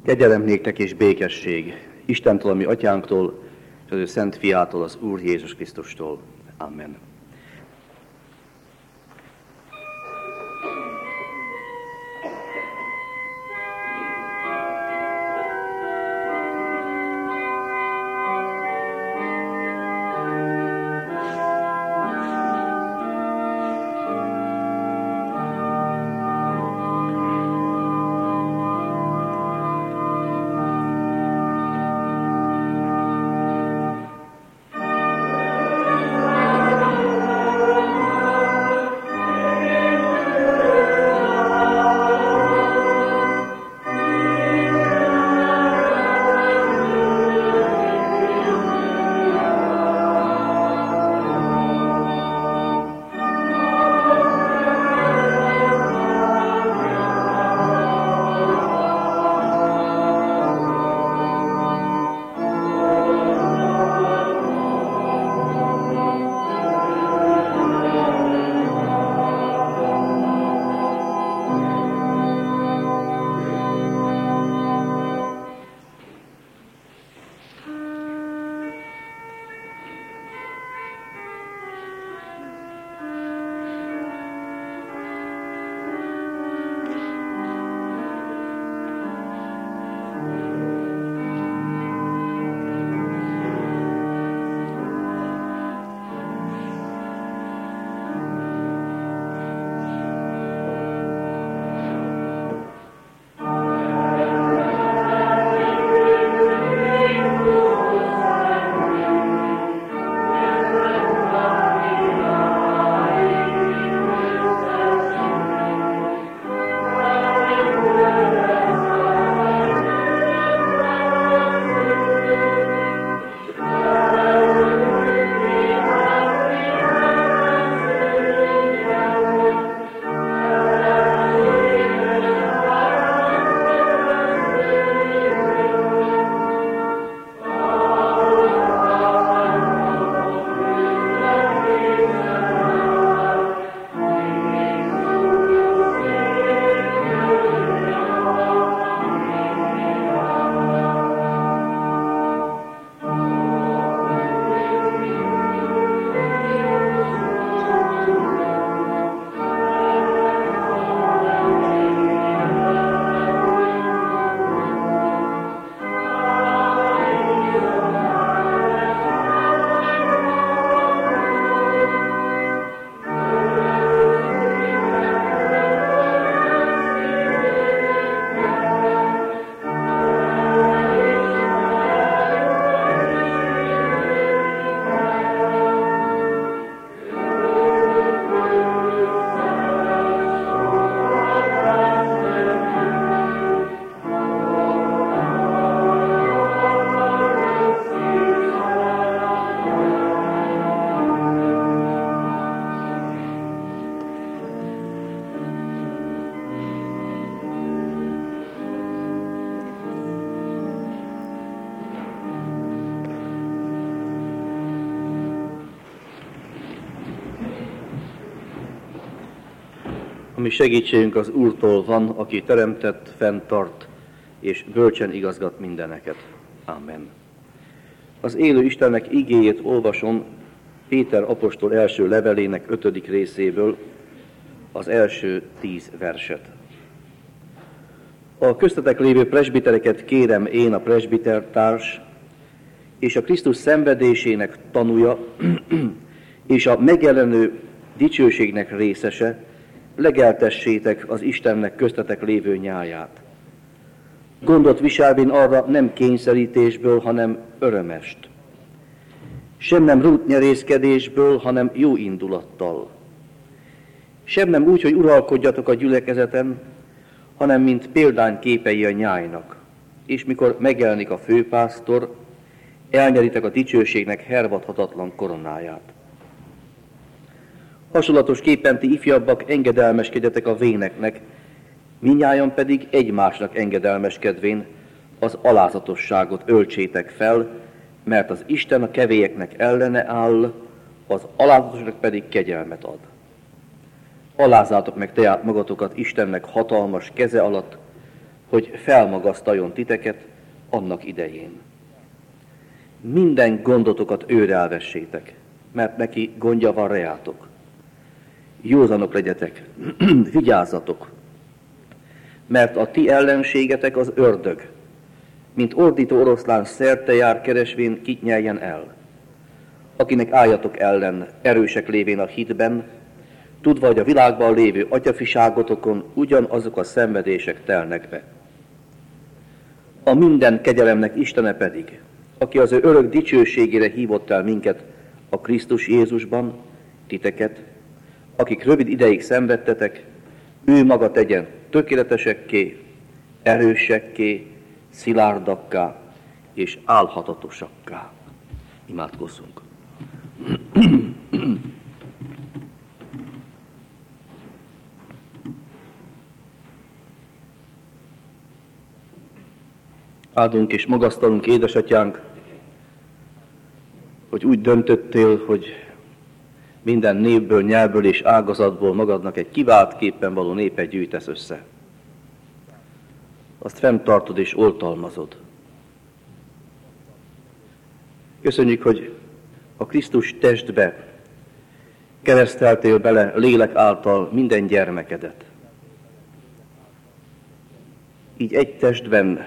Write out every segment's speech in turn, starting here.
Kegyelem néktek és békesség Istentől, a mi atyánktól, és az ő szent fiától, az Úr Jézus Krisztustól. Amen. A mi segítségünk az Úrtól van, aki teremtett, fenntart és bölcsen igazgat mindeneket. Amen. Az élő Istennek igéjét olvasom Péter apostol első levelének 5. részéből, az első 10 verset. A köztetek lévő presbitereket kérem én, a presbitertárs, és a Krisztus szenvedésének tanúja, és a megjelenő dicsőségnek részese, legeltessétek az Istennek köztetek lévő nyáját. Gondot viselvén arra nem kényszerítésből, hanem örömest. Sem nem rútnyerészkedésből, hanem jó indulattal. Sem nem úgy, hogy uralkodjatok a gyülekezeten, hanem mint példányképei a nyájnak. És mikor megjelenik a főpásztor, elnyeritek a dicsőségnek hervadhatatlan koronáját. Hasonlatosképpen ti ifjabbak engedelmeskedjetek a véneknek, mindnyájan pedig egymásnak engedelmeskedvén az alázatosságot öltsétek fel, mert az Isten a kevélyeknek ellene áll, az alázatosnak pedig kegyelmet ad. Alázátok meg tehát magatokat Istennek hatalmas keze alatt, hogy felmagasztaljon titeket annak idején. Minden gondotokat őre elvessétek, mert neki gondja van reátok. Józanok legyetek, vigyázzatok, mert a ti ellenségetek az ördög, mint ordító oroszlán szerte jár keresvén, kit nyeljen el. Akinek álljatok ellen, erősek lévén a hitben, tudva, hogy a világban lévő atyafiságotokon ugyanazok a szenvedések telnek be. A minden kegyelemnek Istene pedig, aki az ő örök dicsőségére hívott el minket a Krisztus Jézusban, titeket, akik rövid ideig szenvedtetek, ő maga tegyen tökéletesekké, erősekké, szilárdakká és állhatatosakká. Imádkozzunk. Áldunk és magasztalunk, édesatyánk, hogy úgy döntöttél, hogy minden népből, nyelvből és ágazatból magadnak egy kivált képpen való népet gyűjtesz össze. Azt fenntartod és oltalmazod. Köszönjük, hogy a Krisztus testbe kereszteltél bele lélek által minden gyermekedet. Így egy testben,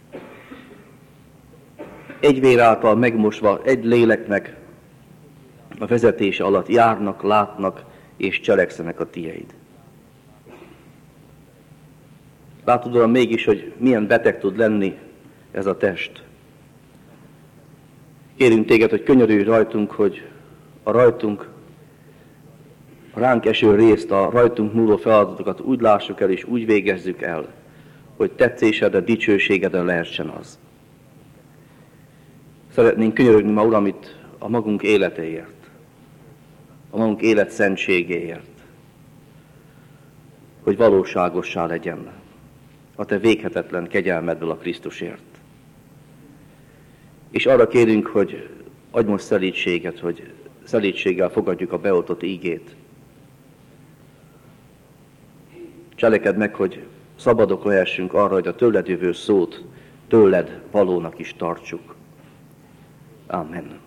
egy vér által megmosva, egy léleknek a vezetése alatt járnak, látnak és cselekszenek a tieid. Látod, Uram, mégis, hogy milyen beteg tud lenni ez a test. Kérünk téged, hogy könyörülj rajtunk, hogy a ránk eső részt, a rajtunk múló feladatokat úgy lássuk el és úgy végezzük el, hogy tetszésedre, dicsőségedre lehessen az. Szeretnénk könyörögni ma, Uram, itt a magunk életéért, a magunk élet szentségéért, hogy valóságossá legyen a te véghetetlen kegyelmeddel a Krisztusért. És arra kérünk, hogy adj most szelídséget, hogy szelídséggel fogadjuk a beoltott ígét. Cselekedd meg, hogy szabadok lehessünk arra, hogy a tőled jövő szót tőled valónak is tartsuk. Amen.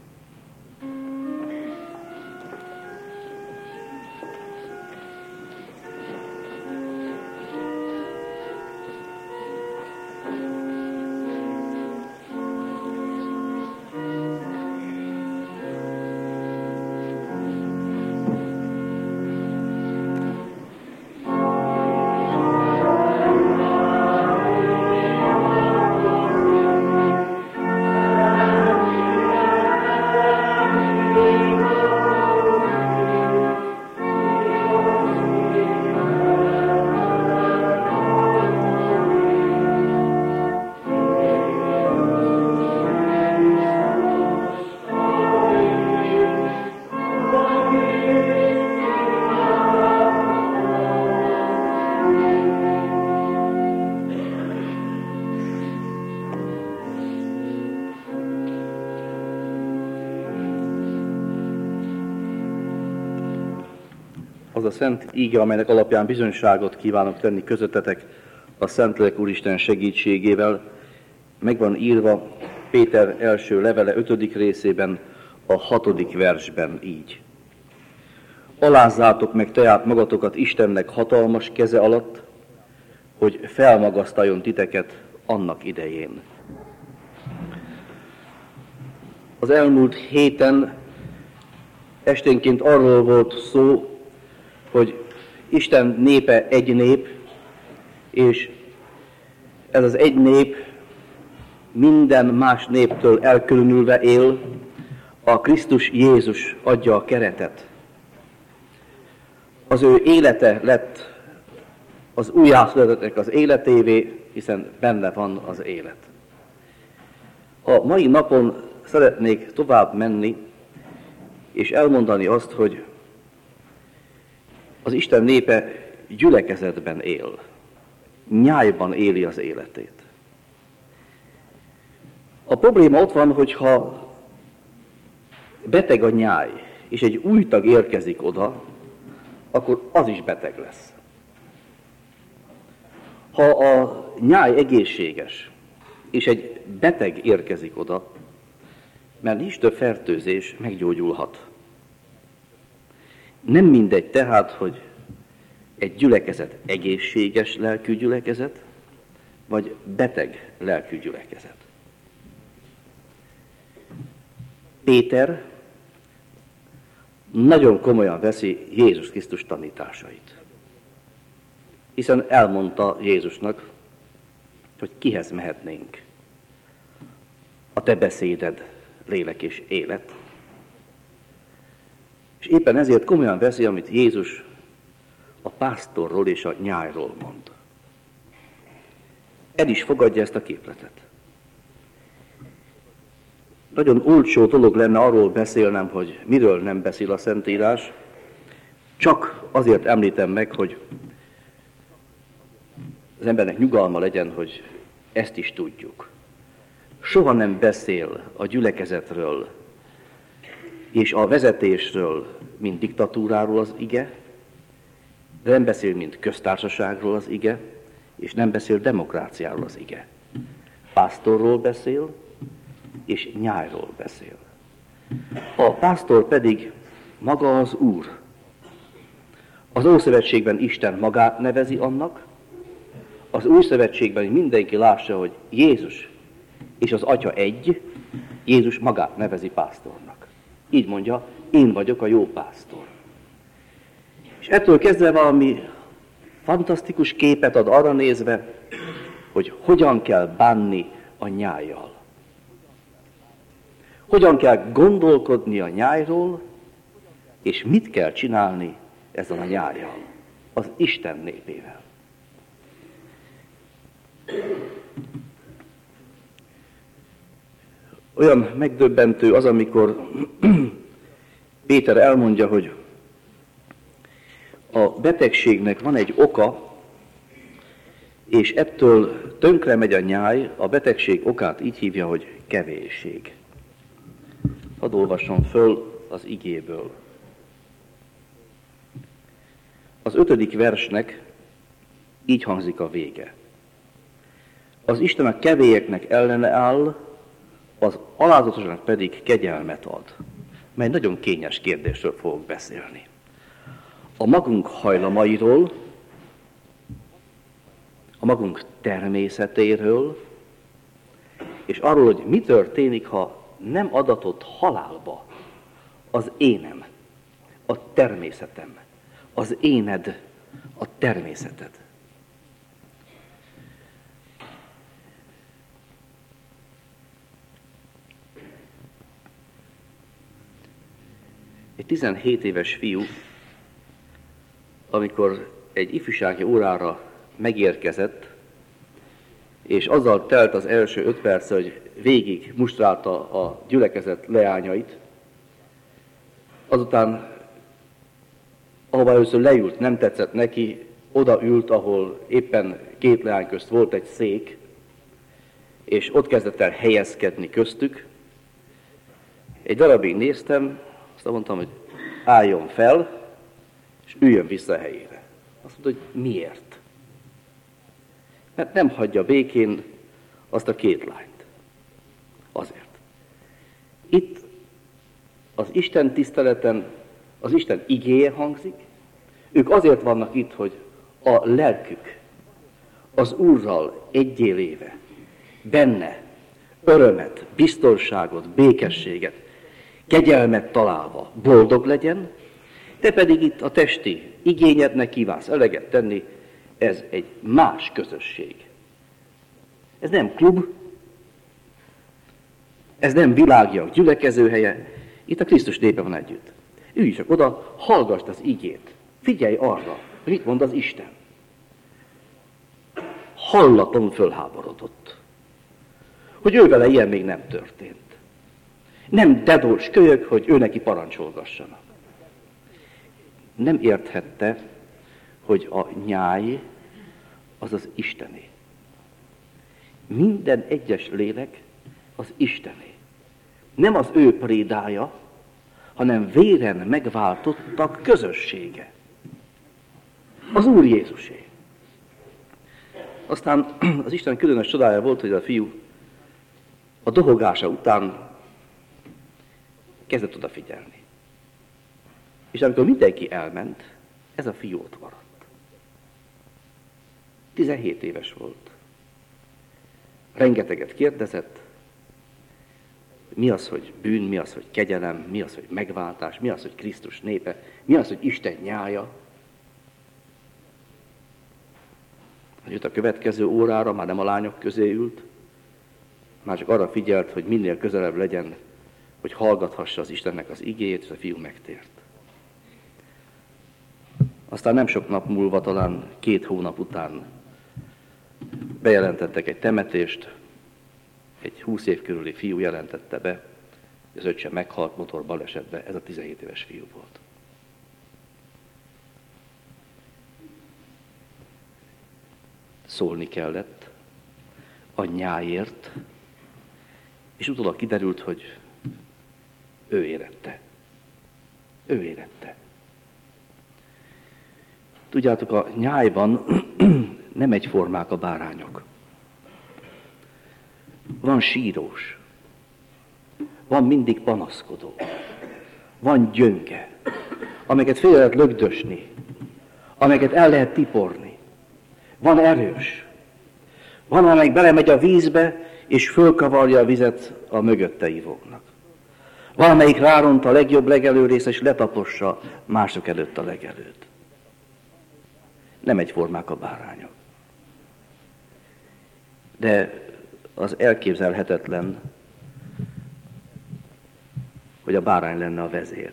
Az a szent íge, amelynek alapján bizonyságot kívánok tenni közöttetek a Szentlélek Úristen segítségével, meg van írva Péter első levele 5. részében, a 6. versben így. Alázzátok meg tehát magatokat Istennek hatalmas keze alatt, hogy felmagasztaljon titeket annak idején. Az elmúlt héten esténként arról volt szó, hogy Isten népe egy nép, és ez az egy nép minden más néptől elkülönülve él, a Krisztus Jézus adja a keretet. Az ő élete lett az újjászületettek az életévé, hiszen benne van az élet. A mai napon szeretnék tovább menni, és elmondani azt, hogy az Isten népe gyülekezetben él, nyájban éli az életét. A probléma ott van, hogyha beteg a nyáj, és egy új tag érkezik oda, akkor az is beteg lesz. Ha a nyáj egészséges, és egy beteg érkezik oda, mert nincs több fertőzés, meggyógyulhat. Nem mindegy tehát, hogy egy gyülekezet egészséges lelkű gyülekezet, vagy beteg lelkű gyülekezet. Péter nagyon komolyan veszi Jézus Krisztus tanításait. Hiszen elmondta Jézusnak, hogy kihez mehetnénk. A te beszéded, lélek és élet. És éppen ezért komolyan veszi, amit Jézus a pásztorról és a nyájról mond. El is fogadja ezt a képletet. Nagyon olcsó dolog lenne arról beszélnem, hogy miről nem beszél a Szentírás, csak azért említem meg, hogy az embernek nyugalma legyen, hogy ezt is tudjuk. Soha nem beszél a gyülekezetről és a vezetésről, mint diktatúráról az ige, de nem beszél, mint köztársaságról az ige, és nem beszél demokráciáról az ige. Pásztorról beszél, és nyájról beszél. A pásztor pedig maga az Úr. Az Ószövetségben Isten magát nevezi annak, az Új Szövetségben mindenki lássa, hogy Jézus és az Atya egy, Jézus magát nevezi pásztornak. Így mondja, én vagyok a jó pásztor. És ettől kezdve valami fantasztikus képet ad arra nézve, hogy hogyan kell bánni a nyájjal. Hogyan kell gondolkodni a nyájról, és mit kell csinálni ezzel a nyájjal, az Isten népével. Olyan megdöbbentő az, amikor Péter elmondja, hogy a betegségnek van egy oka, és ettől tönkre megy a nyáj, a betegség okát így hívja, hogy kevésség. Hadd olvasom föl az igéből. Az 5. versnek így hangzik a vége. Az Isten a kevélyeknek ellene áll, az alázatosnak pedig kegyelmet ad. Mely nagyon kényes kérdésről fogok beszélni. A magunk hajlamairól, a magunk természetéről, és arról, hogy mi történik, ha nem adatott halálba az énem, a természetem, az éned, a természeted. Egy 17 éves fiú, amikor egy ifjúsági órára megérkezett, és azzal telt az első 5 perc, hogy végig mustrálta a gyülekezet leányait, azután, ahova először leült, nem tetszett neki, odaült, ahol éppen 2 leány közt volt egy szék, és ott kezdett el helyezkedni köztük. Egy darabig néztem, azt mondtam, hogy álljon fel, és üljön vissza a helyére. Azt mondta, hogy miért? Mert nem hagyja békén azt a 2 lányt. Azért. Itt az Isten tiszteleten az Isten igéje hangzik, ők azért vannak itt, hogy a lelkük az Úrral egyé léve, benne örömet, biztonságot, békességet, kegyelmet találva boldog legyen, te pedig itt a testi igényednek kívánsz eleget tenni, ez egy más közösség. Ez nem klub, ez nem világiak gyülekezőhelye, itt a Krisztus népe van együtt. Ülj csak oda, hallgassd az igét, figyelj arra, hogy mit mond az Isten. Hallatlanul fölháborodott, hogy ő vele ilyen még nem történt. Nem dedós kölyök, hogy ő neki parancsolgassanak. Nem érthette, hogy a nyáj az az Istené. Minden egyes lélek az Istené. Nem az ő prédája, hanem véren megváltottak közössége. Az Úr Jézusé. Aztán az Isten különös csodája volt, hogy a fiú a dohogása után kezdett odafigyelni. És amikor mindenki elment, ez a fiú ott maradt. 17 éves volt. Rengeteget kérdezett, mi az, hogy bűn, mi az, hogy kegyelem, mi az, hogy megváltás, mi az, hogy Krisztus népe, mi az, hogy Isten nyája. Jött a következő órára, már nem a lányok közé ült, már csak arra figyelt, hogy minél közelebb legyen, hogy hallgathassa az Istennek az igéjét, és a fiú megtért. Aztán nem sok nap múlva, talán 2 hónap után bejelentettek egy temetést, egy 20 év körüli fiú jelentette be, hogy az öccse meghalt motorbalesetbe, ez a 17 éves fiú volt. Szólni kellett a nyáért, és utólag kiderült, hogy ő érette. Ő érette. Tudjátok, a nyájban nem egyformák a bárányok. Van sírós, van mindig panaszkodó, van gyönge, amelyeket fél lehet lögdösni, amelyeket el lehet tiporni. Van erős, van, amelyik belemegy a vízbe, és fölkavarja a vizet a mögötte ivóknak. Van, amelyik ráront a legjobb legelőrész, és letapossa mások előtt a legelőt. Nem egyformák a bárányok. De az elképzelhetetlen, hogy a bárány lenne a vezér.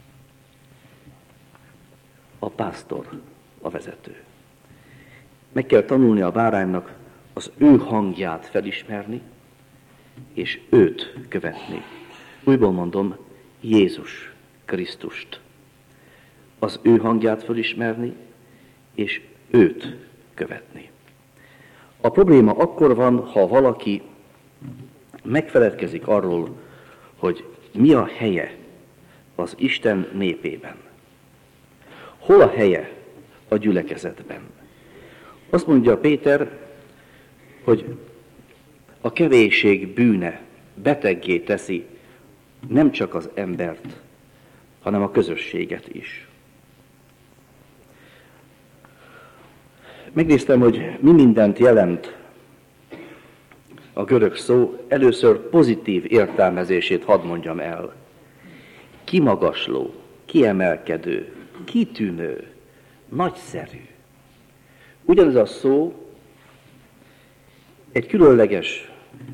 A pásztor a vezető. Meg kell tanulni a báránynak az ő hangját felismerni, és őt követni. Újból mondom, Jézus Krisztust. Az ő hangját felismerni, és őt követni. A probléma akkor van, ha valaki megfeledkezik arról, hogy mi a helye az Isten népében. Hol a helye a gyülekezetben? Azt mondja Péter, hogy a kevésség bűne beteggé teszi nem csak az embert, hanem a közösséget is. Megnéztem, hogy mi mindent jelent a görög szó, először pozitív értelmezését hadd mondjam el. Kimagasló, kiemelkedő, kitűnő, nagyszerű. Ugyanez a szó egy különleges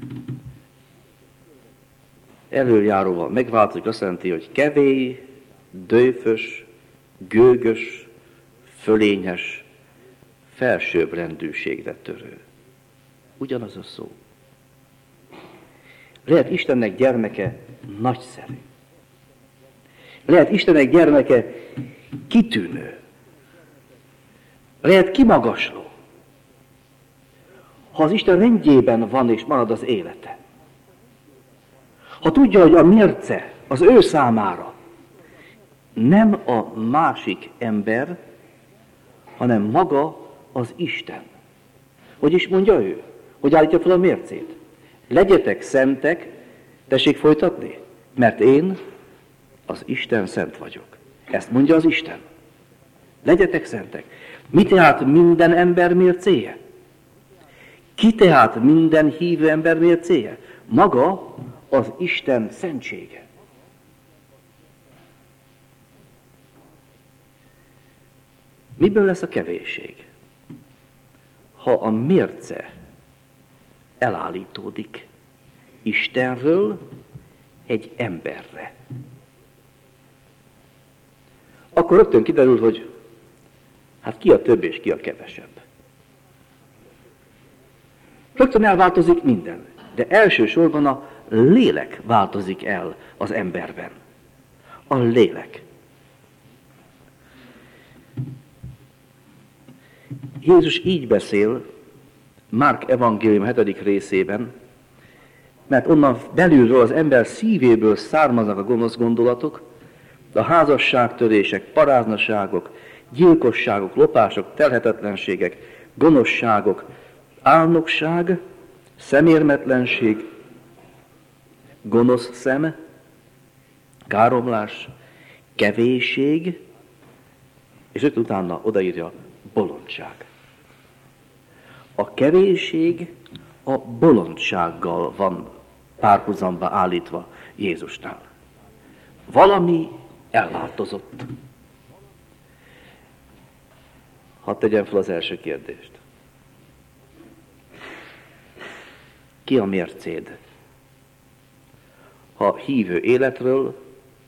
előjáróval megváltozik, azt jelenti, hogy kevély, dőfös, gőgös, fölényes, felsőbbrendűségre törő. Ugyanaz a szó. Lehet Istennek gyermeke nagyszerű. Lehet Istennek gyermeke kitűnő. Lehet kimagasló. Ha az Isten rendjében van és marad az élete. Ha tudja, hogy a mérce az ő számára nem a másik ember, hanem maga az Isten. Hogy is mondja ő? Hogy állítja fel a mércét? Legyetek szentek, tessék folytatni, mert én az Isten szent vagyok. Ezt mondja az Isten. Legyetek szentek. Mi tehát minden ember mércéje? Ki tehát minden hívő ember mércéje? Maga az Isten szentsége. Miből lesz a kevésség? Ha a mérce elállítódik Istenről egy emberre. Akkor rögtön kiderül, hogy hát ki a több és ki a kevesebb. Rögtön elváltozik minden, de elsősorban a lélek változik el az emberben. A lélek. Jézus így beszél Márk evangélium 7. részében, mert onnan belülről az ember szívéből származnak a gonosz gondolatok, a házasságtörések, paráznaságok, gyilkosságok, lopások, telhetetlenségek, gonoszságok, álnokság, szemérmetlenség, gonosz szem, káromlás, kevésség, és őt utána odaírja bolondság. A kevésség a bolondsággal van párhuzamba állítva Jézusnál. Valami elváltozott. Hadd tegyem fel az első kérdést. Ki a mércéd? Ha hívő életről,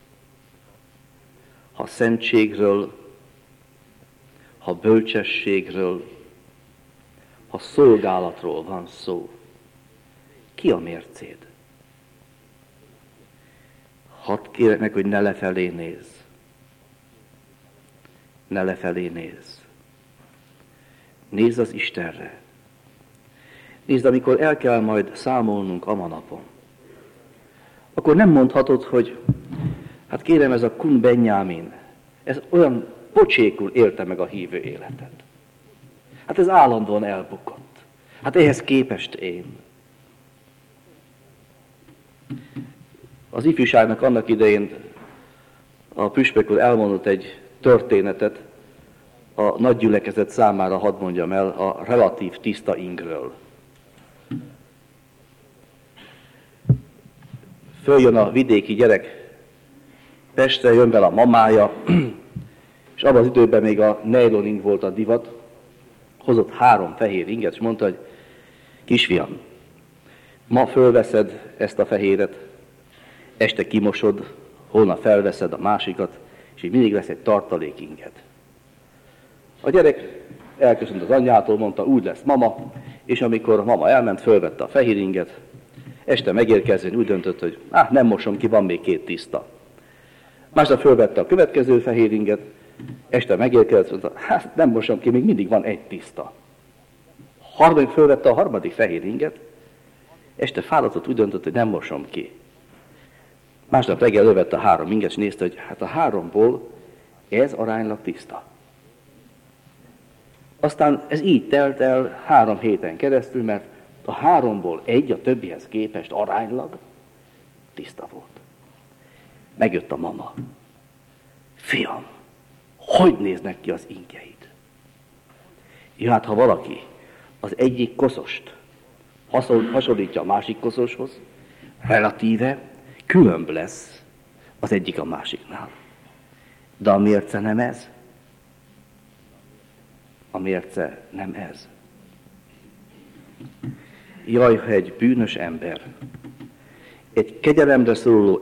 ha szentségről, ha bölcsességről, ha szolgálatról van szó, ki a mércéd? Hadd kérek meg, hogy ne lefelé nézz. Ne lefelé nézz. Nézz az Istenre. Nézd, amikor el kell majd számolnunk a manapon. Akkor nem mondhatod, hogy hát kérem, ez a Kun Benjamin, ez olyan pocsékul élte meg a hívő életet. Hát ez állandóan elbukott. Hát ehhez képest én. Az ifjúságnak annak idején a püspök úr elmondott egy történetet, a nagy gyülekezet számára hadd mondjam el, a relatív tiszta ingről. Följön a vidéki gyerek Pestre, jön vele a mamája, és abban az időben még a nylon ing volt a divat, hozott 3 fehér inget, és mondta, hogy kisfiam, ma fölveszed ezt a fehéret, este kimosod, holnap felveszed a másikat, és így mindig lesz egy tartalék inged. A gyerek elköszönt az anyjától, mondta, úgy lesz mama, és amikor mama elment, fölvette a fehér inget, este megérkezzen, úgy döntött, hogy nem mosom ki, van még 2 tiszta. Másnap fölvette a következő fehér inget, este megérkezett, mondta, nem mosom ki, még mindig van 1 tiszta. Harmadik fölvette a harmadik fehér inget, este fáradtott, úgy döntött, hogy nem mosom ki. Másnap reggel lövette a 3 inget, és nézte, hogy hát a 3-ból ez aránylag tiszta. Aztán ez így telt el 3 héten keresztül, mert a 3-ból 1 a többihez képest aránylag tiszta volt. Megjött a mama. Fiam, hogy néznek ki az ingjeid? Ja, hát ha valaki az egyik koszost hasonlítja a másik koszoshoz, relatíve különb lesz az egyik a másiknál. De a mérce nem ez. A mérce nem ez. Jaj, ha egy bűnös ember, egy kegyelemre szoruló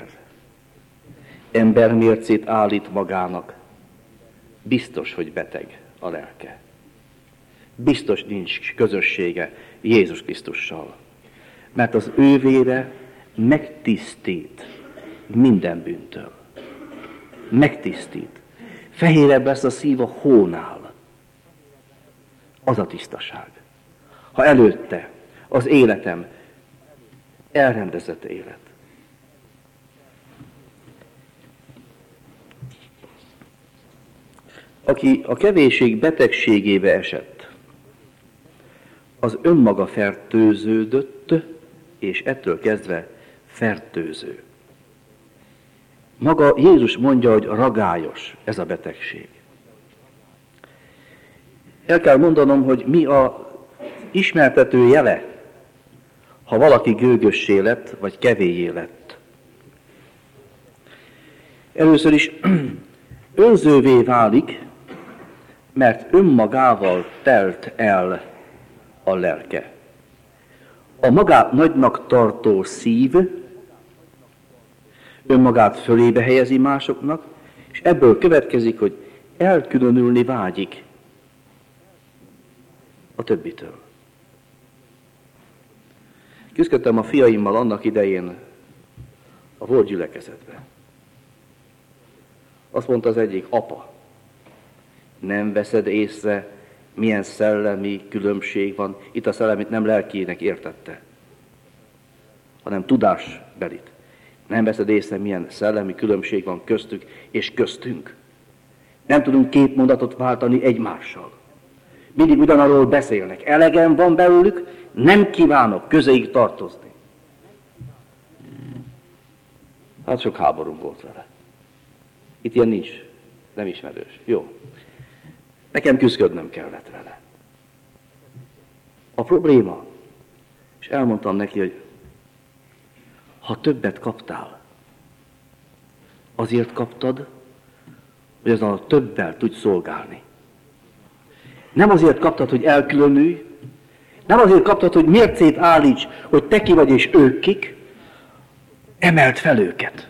ember mércét állít magának, biztos, hogy beteg a lelke. Biztos nincs közössége Jézus Krisztussal. Mert az ő vére megtisztít minden bűntől. Megtisztít. Fehérebb lesz a szív a hónál. Az a tisztaság. Ha előtte az életem elrendezett élet. Aki a kevésség betegségébe esett, az önmaga fertőződött, és ettől kezdve fertőző. Maga Jézus mondja, hogy ragályos ez a betegség. El kell mondanom, hogy mi a ismertető jele, ha valaki gőgössé lett, vagy kevélyé lett. Először is önzővé válik, mert önmagával telt el a lelke. A magát nagynak tartó szív önmagát fölébe helyezi másoknak, és ebből következik, hogy elkülönülni vágyik a többitől. Küzdöttem a fiaimmal annak idején a volt gyülekezetben. Azt mondta az egyik, apa, nem veszed észre, milyen szellemi különbség van. Itt a szellemit nem lelkiének értette, hanem tudásbelit. Nem veszed észre, milyen szellemi különbség van köztük és köztünk. Nem tudunk 2 mondatot váltani egymással. Mindig ugyanarról beszélnek. Elegem van belőlük, nem kívánok közéig tartozni. Hát sok háború volt vele. Itt ilyen nincs, nem ismerős. Jó. Nekem küzdködnöm kellett vele. A probléma, és elmondtam neki, hogy ha többet kaptál, azért kaptad, hogy azon a többel tudj szolgálni. Nem azért kaptad, hogy elkülönülj, nem azért kaptad, hogy mércét állíts, hogy te ki vagy és ők kik, emeld fel őket.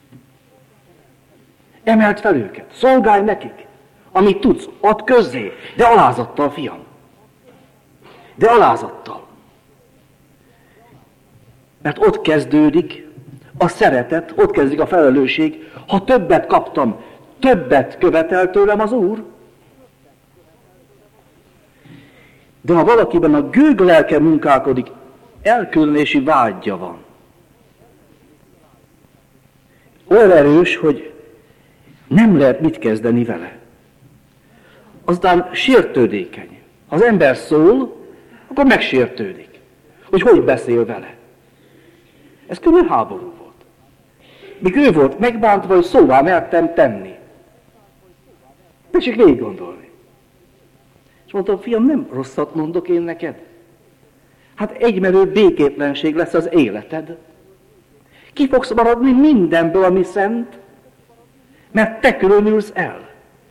Emeld fel őket, szolgálj nekik, amit tudsz, add közzé, de alázattal, fiam. De alázattal. Mert ott kezdődik a szeretet, ott kezdődik a felelősség. Ha többet kaptam, többet követel tőlem az Úr. De ha valakiben a gőg lelke munkálkodik, elkülönési vágya van. Olyan erős, hogy nem lehet mit kezdeni vele. Aztán sértődékeny. Ha az ember szól, akkor megsértődik. Hogy beszél vele. Ez külön háború volt. Míg ő volt megbántva, hogy szóvá mertem tenni. Tessék végig gondolni. És mondtam, fiam, nem rosszat mondok én neked. Hát egymerő békétlenség lesz az életed. Ki fogsz maradni mindenből, ami szent, mert te különülsz el.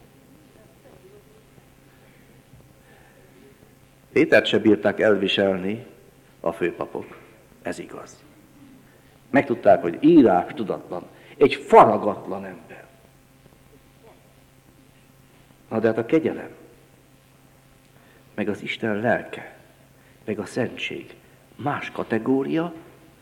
Pétert se bírták elviselni a főpapok. Ez igaz. Megtudták, hogy írás tudatlan, egy faragatlan ember. Na de hát a kegyelem, meg az Isten lelke, meg a szentség más kategória.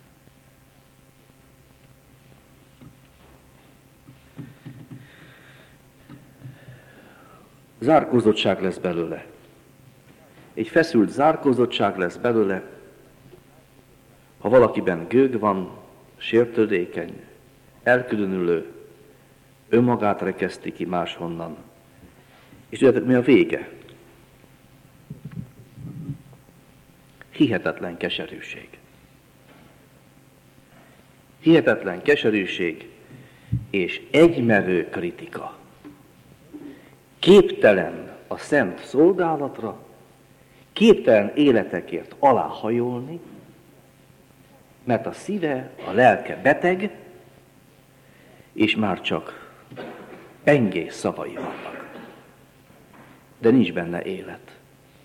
Zárkózottság lesz belőle. Egy feszült zárkózottság lesz belőle, ha valakiben gőg van, sértődékeny, elkülönülő, önmagát rekeszti ki máshonnan. És tudjátok, mi a vége? Hihetetlen keserűség. Hihetetlen keserűség és egymerő kritika. Képtelen a szent szolgálatra, képtelen életekért aláhajolni, mert a szíve, a lelke beteg, és már csak pengés szavai vannak. De nincs benne élet.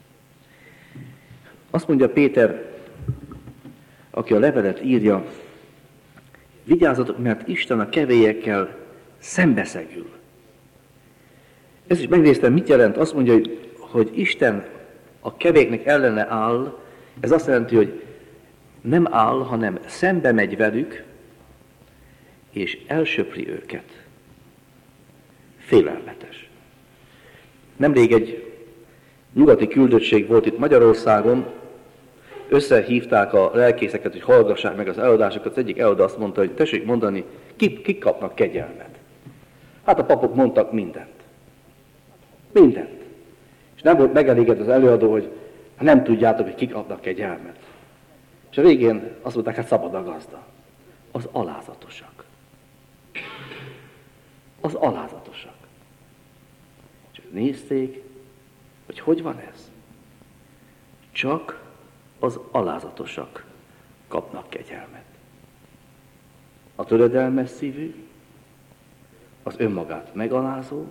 Azt mondja Péter, aki a levelet írja, vigyázzatok, mert Isten a kevélyekkel szembeszegül. Ezt is megnéztem, mit jelent. Azt mondja, hogy Isten a kevéknek ellene áll. Ez azt jelenti, hogy nem áll, hanem szembe megy velük, és elsöpri őket. Félelmetes. Nemrég egy nyugati küldöttség volt itt Magyarországon, összehívták a lelkészeket, hogy hallgassák meg az előadásokat. Az egyik előadó azt mondta, hogy tessék mondani, kik kapnak kegyelmet. Hát a papok mondtak mindent. Mindent. És nem volt megelégedett az előadó, hogy nem tudjátok, hogy kik adnak kegyelmet. És a végén azt mondták, hát szabad a gazda. Az alázatosak. Az alázatosak. És nézték, hogy van ez. Csak az alázatosak kapnak kegyelmet. A töredelmes szívű, az önmagát megalázó,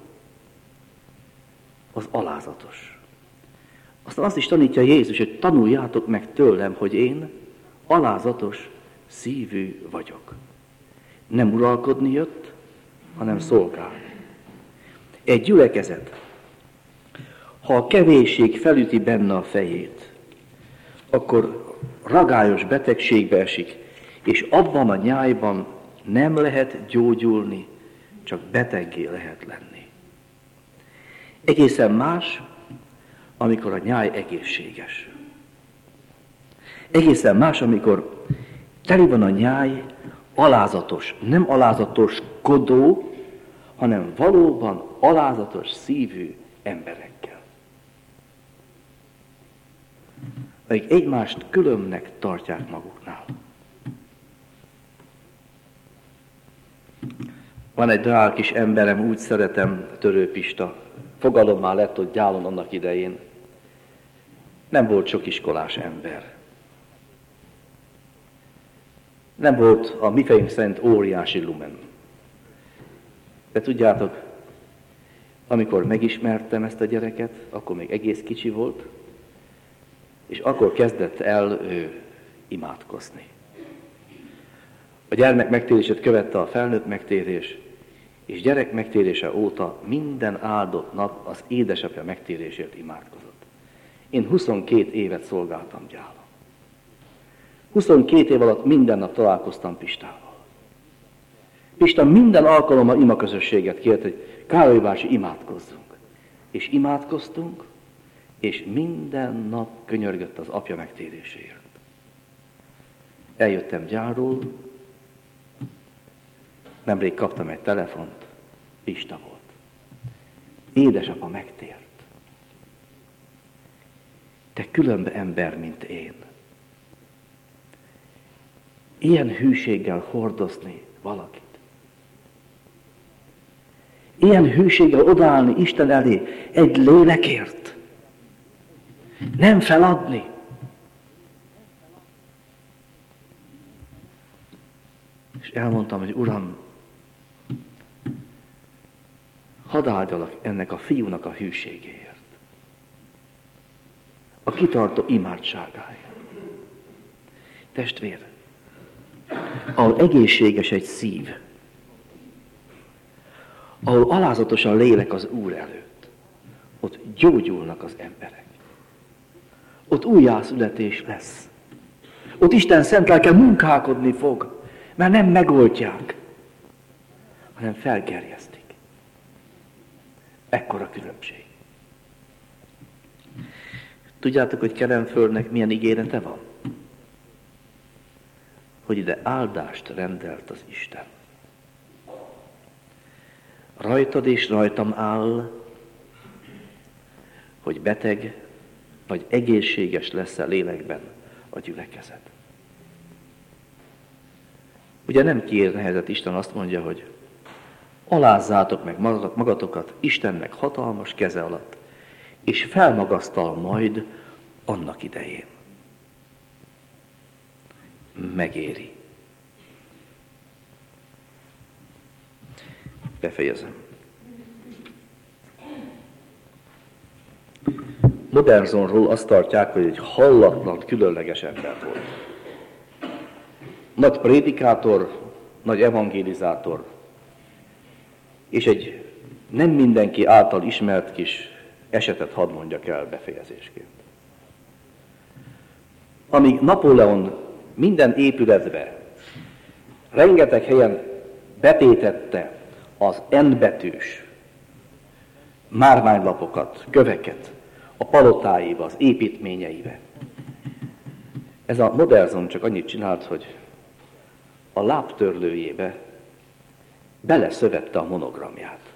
az alázatos. Aztán azt is tanítja Jézus, hogy tanuljátok meg tőlem, hogy én alázatos szívű vagyok. Nem uralkodni jött, hanem szolgálni. Egy gyülekezet, ha a kevésség felüti benne a fejét, akkor ragályos betegségbe esik, és abban a nyájban nem lehet gyógyulni, csak beteggé lehet lenni. Egészen más, amikor a nyáj egészséges. Egészen más, amikor teli van a nyáj alázatos, nem alázatoskodó, hanem valóban alázatos szívű emberekkel. akik egymást különbnek tartják maguknál. Van egy drága kis emberem, úgy szeretem, Törő Pista. Fogadalommal lett ott Gyálon annak idején. Nem volt sok iskolás ember. Nem volt a mi fejünk szerint óriási lumen. De tudjátok, amikor megismertem ezt a gyereket, akkor még egész kicsi volt, és akkor kezdett el ő imádkozni. A gyermek megtérését követte a felnőtt megtérés, és gyerek megtérése óta minden áldott nap az édesapja megtérésért imádkozott. Én 22 évet szolgáltam Gyálon. 22 év alatt minden nap találkoztam Pistával. Pista minden alkalommal imaközösséget kért, hogy Károly bácsi, imádkozzunk. És imádkoztunk, és minden nap könyörgött az apja megtéréséért. Eljöttem Gyálról, nemrég kaptam egy telefont, Pista volt. Édesapa megtért. Te különb ember, mint én. Ilyen hűséggel hordozni valakit. Ilyen hűséggel odaállni Isten elé egy lélekért. Nem feladni. És elmondtam, hogy Uram, hadd áldjalak ennek a fiúnak a hűségéért. A kitartó imádságáért. Testvér, ahol egészséges egy szív, ahol alázatos a lélek az Úr előtt, ott gyógyulnak az emberek. Ott újjászületés lesz. Ott Isten szent lelke munkálkodni fog, mert nem megoldják, hanem felgerjesztik. Ekkora különbség. Tudjátok, hogy Kelenföldnek milyen ígérete van? Hogy ide áldást rendelt az Isten. Rajtad és rajtam áll, hogy beteg vagy egészséges lesz-e lélekben a gyülekezet. Ugye nem kiérnehezett Isten azt mondja, hogy alázzátok meg magatokat Istennek hatalmas keze alatt, és felmagasztal majd annak idején. Megéri. Befejezem. Modernsonról azt tartják, hogy egy hallatlan, különleges ember volt. Nagy prédikátor, nagy evangélizátor, és egy nem mindenki által ismert kis esetet hadd mondjak el befejezésként. Amíg Napóleon minden épületbe, rengeteg helyen betétette az N betűs márványlapokat, köveket a palotáiba, az építményeibe. Ez a Modernzon csak annyit csinált, hogy a lábtörlőjébe beleszövette a monogramját.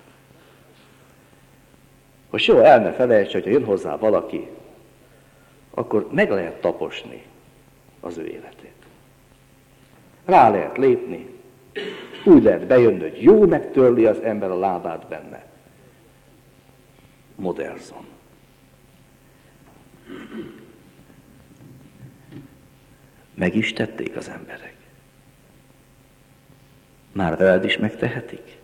Hogy soha el ne felejtse, hogyha jön hozzá valaki, akkor meg lehet taposni az ő életét. Rá lehet lépni, úgy lehet bejönni, hogy jó megtörli az ember a lábát benne. Modernzon. Meg is tették az emberek. Már veled is megtehetik.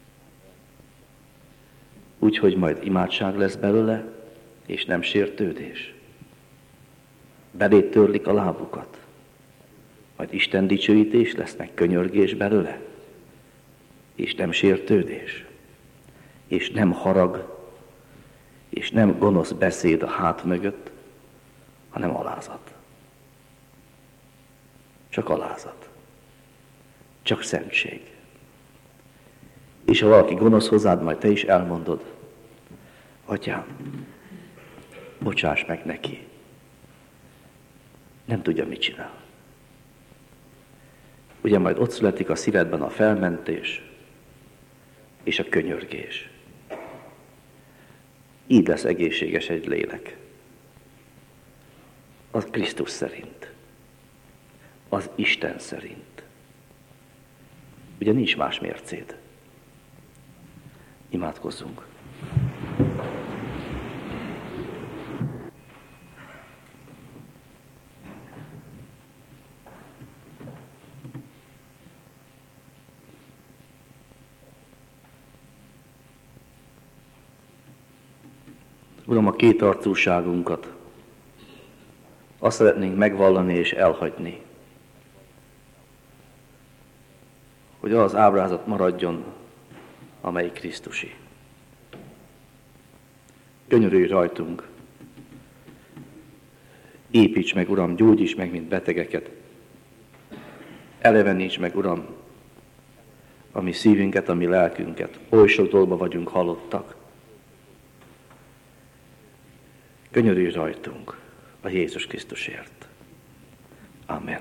Úgyhogy majd imádság lesz belőle, és nem sértődés. Beléd törlik a lábukat. Majd Isten dicsőítés lesz, meg könyörgés belőle. És nem sértődés. És nem harag. És nem gonosz beszéd a hát mögött, hanem alázat. Csak alázat. Csak szentség. És ha valaki gonosz hozzád, majd te is elmondod, Atyám, bocsáss meg neki. Nem tudja, mit csinál. Ugye majd ott születik a szívedben a felmentés és a könyörgés. Így lesz egészséges egy lélek. az Krisztus szerint, az Isten szerint. Ugye nincs más mércéd. Imádkozzunk. Uram, a kétarcúságunkat azt szeretnénk megvallani és elhagyni, hogy az ábrázat maradjon, amely Krisztusi. Könyörülj rajtunk, építs meg, Uram, gyógyíts meg, mint betegeket, eleveníts meg, Uram, a mi szívünket, a mi lelkünket, oly sok dolgban vagyunk halottak. Könyörülj rajtunk a Jézus Krisztusért. Amen.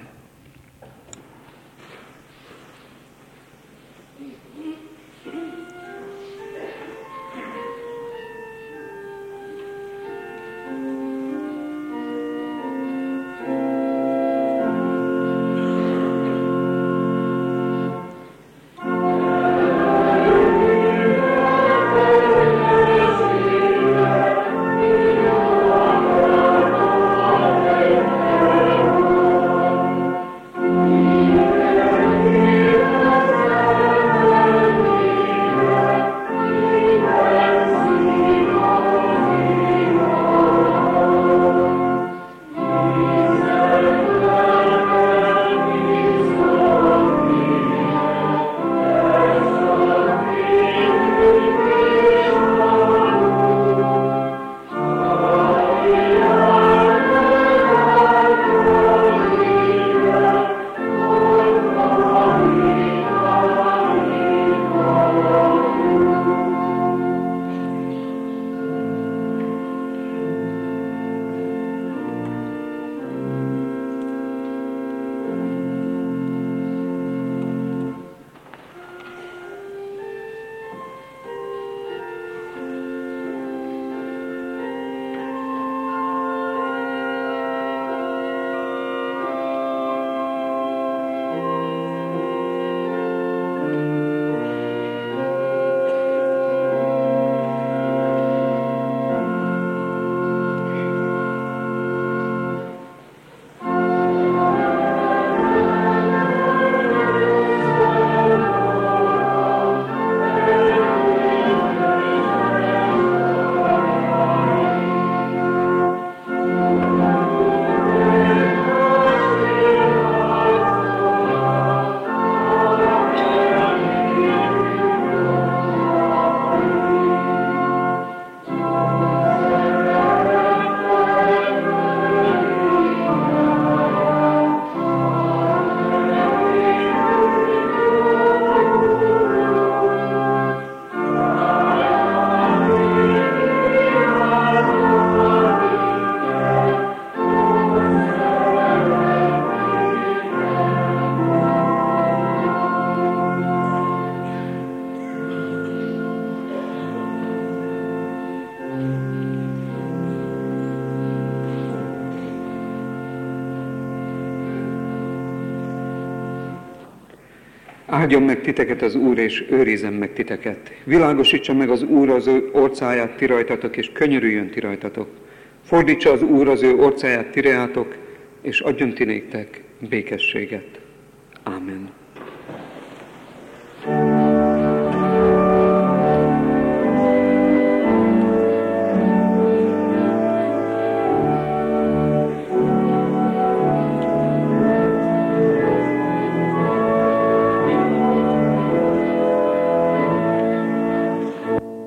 Áldjon meg titeket az Úr, és őrizzen meg titeket. Világosítsa meg az Úr az ő orcáját ti rajtatok, és könyörüljön ti rajtatok. Fordítsa az Úr az ő orcáját ti reátok, és adjon ti néktek békességet. Ámen.